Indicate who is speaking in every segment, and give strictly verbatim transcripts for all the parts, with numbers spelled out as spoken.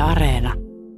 Speaker 1: Areena.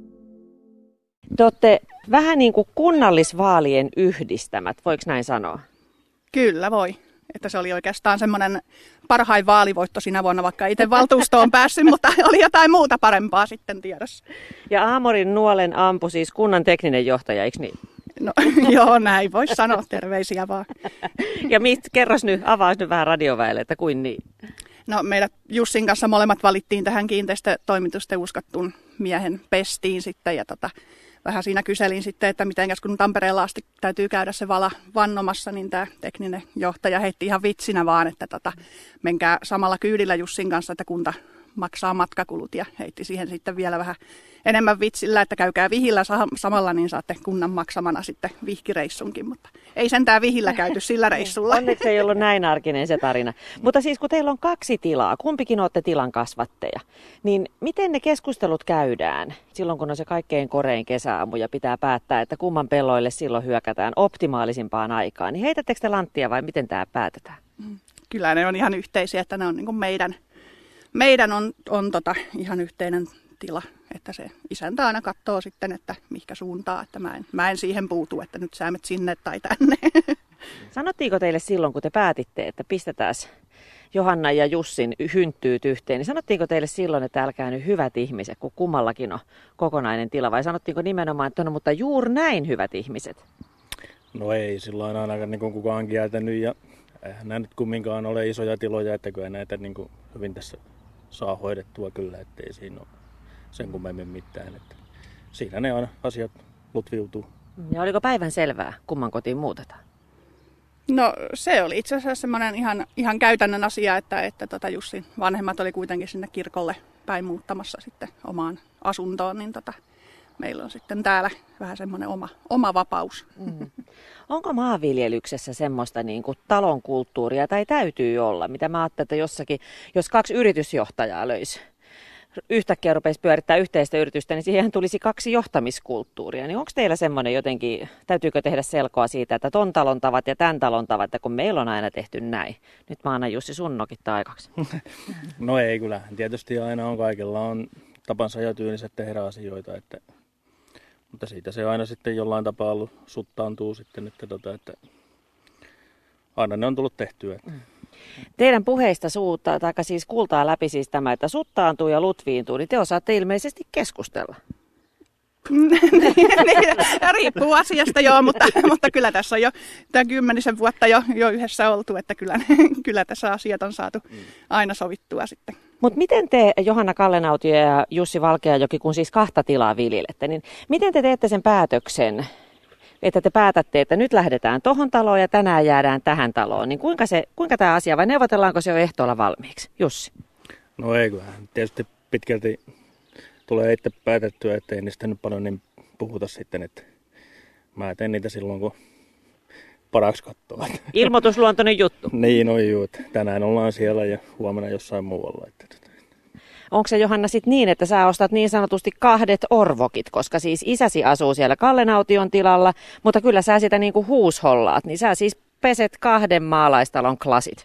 Speaker 2: Te olette vähän niin kuin kunnallisvaalien yhdistämät, voiko näin sanoa?
Speaker 3: Kyllä voi. Että se oli oikeastaan semmoinen parhain vaalivoitto sinä vuonna, vaikka itse valtuustoon päässyt, mutta oli jotain muuta parempaa sitten tiedossa.
Speaker 2: Ja Aamorin nuolen ampui siis kunnan tekninen johtaja, eikö niin?
Speaker 3: No joo, näin voisi sanoa, terveisiä vaan.
Speaker 2: Ja mit, kerros nyt, avaa nyt vähän radioväelle, että kuin niin?
Speaker 3: No meidät Jussin kanssa molemmat valittiin tähän kiinteistötoimitusten uskottun miehen pestiin sitten ja tota, vähän siinä kyselin sitten, että mitenkäs kun Tampereella asti täytyy käydä se vala vannomassa, niin tämä tekninen johtaja heitti ihan vitsinä vaan, että tota, menkää samalla kyydillä Jussin kanssa, että kunta maksaa matkakulut ja heitti siihen sitten vielä vähän enemmän vitsillä, että käykää vihillä samalla, niin saatte kunnan maksamana sitten vihkireissunkin, mutta ei sentään vihillä käyty sillä reissulla.
Speaker 2: Onneksi ei ollut näin arkinen se tarina. Mutta siis kun teillä on kaksi tilaa, kumpikin olette tilan kasvatteja, niin miten ne keskustelut käydään silloin, kun on se kaikkein korein kesäaamu ja pitää päättää, että kumman pelloille silloin hyökätään optimaalisimpaan aikaan, niin heitättekö te lanttia vai miten tämä päätetään?
Speaker 3: Kyllä ne on ihan yhteisiä, että ne on niin kuin meidän, meidän on, on tota ihan yhteinen tila, että se isäntä aina katsoo sitten, että mihinkä suuntaa, että mä en, mä en siihen puutu, että nyt sä menet sinne tai tänne.
Speaker 2: Sanottiinko teille silloin, kun te päätitte, että pistetään Johanna ja Jussin hynttyyt yhteen, niin sanottiinko teille silloin, että älkää nyt hyvät ihmiset, kun kummallakin on kokonainen tila, vai sanottiinko nimenomaan, että no mutta juuri näin hyvät ihmiset?
Speaker 4: No ei, silloin ainakaan niin kuin kukaan kieltänyt ja eihän nämä nyt kumminkaan ole isoja tiloja, että kyllä näitä niin kuin hyvin tässä saa hoidettua kyllä, ettei siinä ole sen kummemmin mitään. Että siinä ne aina asiat lutviutuu.
Speaker 2: Ja oliko päivän selvää, kumman kotiin muutetaan?
Speaker 3: No se oli itse asiassa semmoinen ihan, ihan käytännön asia, että, että tota Jussin vanhemmat oli kuitenkin sinne kirkolle päin muuttamassa sitten omaan asuntoon, niin tota, meillä on sitten täällä vähän semmoinen oma, oma vapaus.
Speaker 2: Mm. Onko maanviljelyksessä semmoista niin kuin talon kulttuuria, tai täytyy olla, mitä mä ajattelin, että jossakin, jos kaksi yritysjohtajaa löisi, yhtäkkiä rupeisi pyörittää yhteistä yritystä, niin siihen tulisi kaksi johtamiskulttuuria. Niin onko teillä semmoinen jotenkin, täytyykö tehdä selkoa siitä, että ton talon tavat ja tämän talon tavat, että kun meillä on aina tehty näin. Nyt mä annan Jussi sun nokittaa aikaksi.
Speaker 4: No ei kyllä. Tietysti aina on kaikilla on tapansa ja tyyliset tehdä asioita, että, mutta siitä se aina sitten jollain tapaa ollut suttaantuu sitten, että, tota, että aina ne on tullut tehtyä. Että.
Speaker 2: Teidän puheista suuttaa, tai siis kuultaa läpi siis tämä, että suttaantuu ja lutviintuu, niin te osaatte ilmeisesti keskustella.
Speaker 3: Riippuu asiasta joo, mutta, mutta kyllä tässä on jo tämän kymmenisen vuotta jo, jo yhdessä oltu, että kyllä, kyllä tässä asiat on saatu aina sovittua sitten.
Speaker 2: Mutta miten te, Johanna Kallenautio ja Jussi Valkeajoki, kun siis kahta tilaa viljelette, niin miten te teette sen päätöksen, että te päätätte, että nyt lähdetään tohon taloon ja tänään jäädään tähän taloon, niin kuinka, se, kuinka tämä asia, vai neuvotellaanko se jo ehtoolla valmiiksi? Jussi?
Speaker 4: No ei, kyllä tietysti pitkälti tulee itse päätettyä, että ei niistä nyt paljon niin puhuta sitten, että mä teen niitä silloin, kun paraksi katsoo.
Speaker 2: Ilmoitusluontoinen juttu.
Speaker 4: Niin on juu, että tänään ollaan siellä ja huomenna jossain muualla. Että.
Speaker 2: Onko se, Johanna, sitten niin, että sä ostat niin sanotusti kahdet orvokit, koska siis isäsi asuu siellä Kallenaution tilalla, mutta kyllä sä sitä niin kuin huushollaat, niin sä siis peset kahden maalaistalon klasit.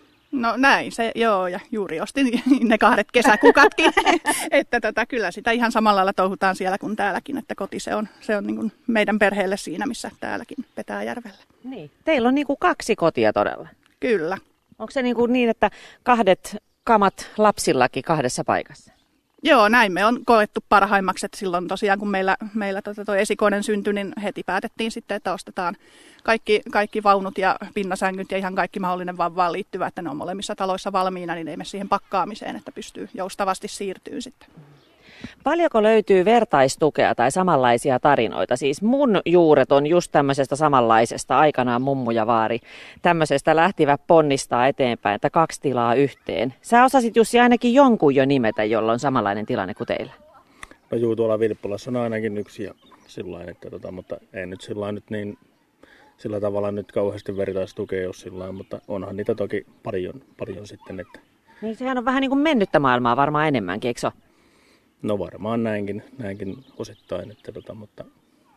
Speaker 3: No näin se, joo, ja juuri ostin ne kahdet kesäkukatkin, että tota, kyllä sitä ihan samalla lailla touhutaan siellä kuin täälläkin, että koti se on, se on niin kuin meidän perheelle siinä, missä täälläkin Petäjärvellä.
Speaker 2: Niin. Teillä on niin kuin kaksi kotia todella.
Speaker 3: Kyllä.
Speaker 2: Onko se niin, kuin niin, että kahdet kamat lapsillakin kahdessa paikassa?
Speaker 3: Joo, näin me on koettu parhaimmaksi, että silloin tosiaan kun meillä, meillä tuo tota, esikoinen syntyi, niin heti päätettiin sitten, että ostetaan kaikki, kaikki vaunut ja pinnasängyt ja ihan kaikki mahdollinen vauvaan liittyvä, että ne on molemmissa taloissa valmiina, niin ei mene siihen pakkaamiseen, että pystyy joustavasti siirtyyn sitten.
Speaker 2: Paljonko löytyy vertaistukea tai samanlaisia tarinoita? Siis mun juuret on just tämmöisestä samanlaisesta, aikanaan mummu ja vaari. Tämmöisestä lähtivät ponnistaa eteenpäin, että kaksi tilaa yhteen. Sä osasit, Jussi, ainakin jonkun jo nimetä, jolla on samanlainen tilanne kuin teillä.
Speaker 4: No juu, tuolla Vilppulassa on ainakin yksi ja sillain, että tota, mutta ei nyt sillain nyt niin, sillä tavalla nyt kauheasti vertaistukea ole sillain, mutta onhan niitä toki paljon, paljon sitten. Että.
Speaker 2: Niin sehän on vähän niin kuin mennyttä maailmaa varmaan enemmänkin, eikö se ole?
Speaker 4: No varmaan näinkin, näinkin osittain, että tota, mutta.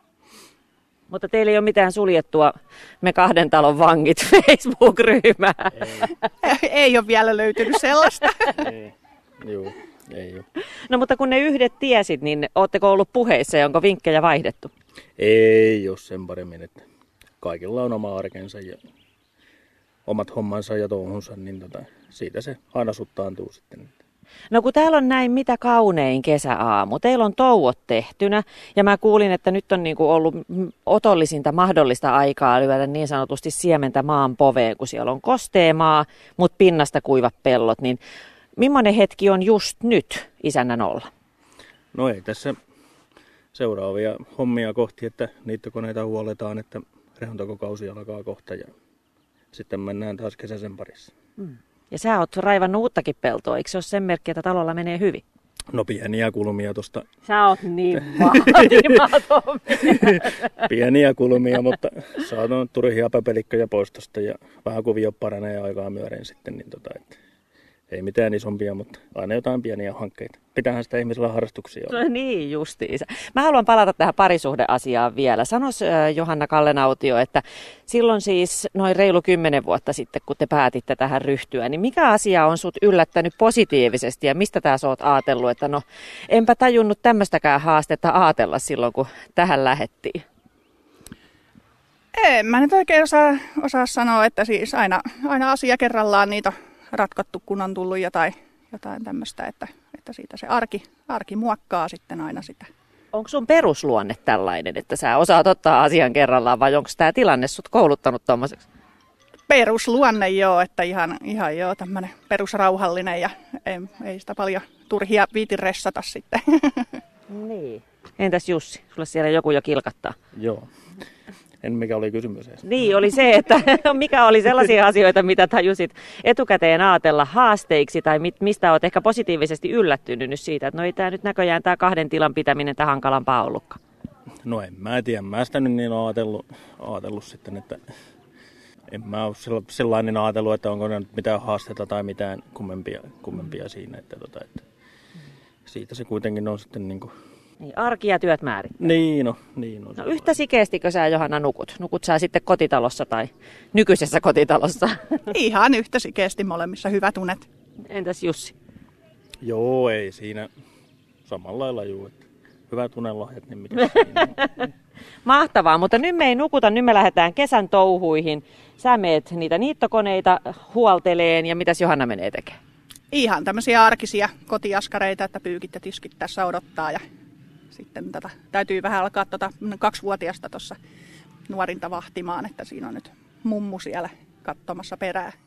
Speaker 2: Mutta teillä ei ole mitään suljettua me kahden talon vangit Facebook-ryhmää.
Speaker 3: Ei, ei ole vielä löytynyt sellaista.
Speaker 4: Ei, juu. Ei ole.
Speaker 2: No mutta kun ne yhdet tiesit, niin ootteko ollut puheissa ja onko vinkkejä vaihdettu?
Speaker 4: Ei ole sen paremmin, että kaikilla on oma arkensa ja omat hommansa ja touhunsa, niin tota, siitä se aina suttaantuu sitten.
Speaker 2: No kun täällä on näin mitä kaunein kesäaamu, teillä on touot tehtynä ja mä kuulin, että nyt on niinku ollut otollisinta mahdollista aikaa lyödä niin sanotusti siementä maan poveen, kun siellä on kosteemaa, mutta pinnasta kuivat pellot, niin millainen hetki on just nyt isännän olla?
Speaker 4: No ei tässä seuraavia hommia kohti, että niittokoneita huoletaan, että rehuntakokausi alkaa kohta ja sitten mennään taas kesäisen parissa.
Speaker 2: Mm. Ja sä oot raivannut uuttakin peltoa, eikö se ole sen merkki, että talolla menee hyvin?
Speaker 4: No pieniä kulmia tuosta.
Speaker 2: Sä oot niin vaatimaton.
Speaker 4: Pieniä kulmia, mutta saadaan turhia papelikkoja pois tosta ja vähän kuvio paranee aikaa myöden sitten, niin tota, että ei mitään isompia, mutta aina jotain pieniä hankkeita. Pitäähän sitä ihmisellä harrastuksia olla.
Speaker 2: No niin, justiinsa. Mä haluan palata tähän parisuhdeasiaan vielä. Sanois Johanna Kallenautio, että silloin siis noin reilu kymmenen vuotta sitten, kun te päätitte tähän ryhtyä, niin mikä asia on sut yllättänyt positiivisesti ja mistä tää sä oot ajatellut, että no enpä tajunnut tämmöistäkään haastetta ajatella silloin, kun tähän lähettiin?
Speaker 3: En mä nyt oikein osaa, osaa sanoa, että siis aina, aina asia kerrallaan niitä ratkottu, kun on tullut jotain, jotain tämmöistä, että, että siitä se arki, arki muokkaa sitten aina sitä.
Speaker 2: Onko sun perusluonne tällainen, että sä osaat ottaa asian kerrallaan vai onko tämä tilanne sut kouluttanut tommoseksi?
Speaker 3: Perusluonne joo, että ihan, ihan joo tämmöinen perusrauhallinen ja ei, ei sitä paljon turhia viiti ressata sitten.
Speaker 2: Niin. Entäs Jussi, sulle siellä joku jo kilkattaa?
Speaker 4: Joo. En mikä oli kysymys edes.
Speaker 2: Niin, oli se, että mikä oli sellaisia asioita, mitä tajusit etukäteen ajatella haasteiksi tai mit, mistä olet ehkä positiivisesti yllättynyt nyt siitä, että no ei tämä nyt näköjään tämä kahden tilan pitäminen tämä hankalampaa ollutkaan.
Speaker 4: No en mä tiedä, mä sitä nyt niin ajatellut, ajatellut sitten, että en mä ole sellainen ajatellut, että onko ne mitään haasteita tai mitään kummempia, kummempia siinä, että, tota, että siitä se kuitenkin on sitten niin kuin...
Speaker 2: Niin, arki ja työt määrittää.
Speaker 4: Niin, no, niin on.
Speaker 2: No yhtä sikeestikö sä, Johanna, nukut? Nukut sä sitten kotitalossa tai nykyisessä kotitalossa?
Speaker 3: Ihan yhtä sikeesti molemmissa, hyvät unet.
Speaker 2: Entäs Jussi?
Speaker 4: Joo, ei siinä samalla lailla juu, että hyvät unenlohjat, niin mitä siinä.
Speaker 2: Mahtavaa, mutta nyt me ei nukuta, nyt me lähdetään kesän touhuihin. Sä meet niitä niittokoneita huolteleen ja mitäs Johanna menee tekemään?
Speaker 3: Ihan tämmöisiä arkisia kotiaskareita, että pyykit ja tiskit tässä odottaa ja sitten tätä, täytyy vähän alkaa tuota kaksivuotiasta tuossa nuorinta vahtimaan, että siinä on nyt mummu siellä katsomassa perää.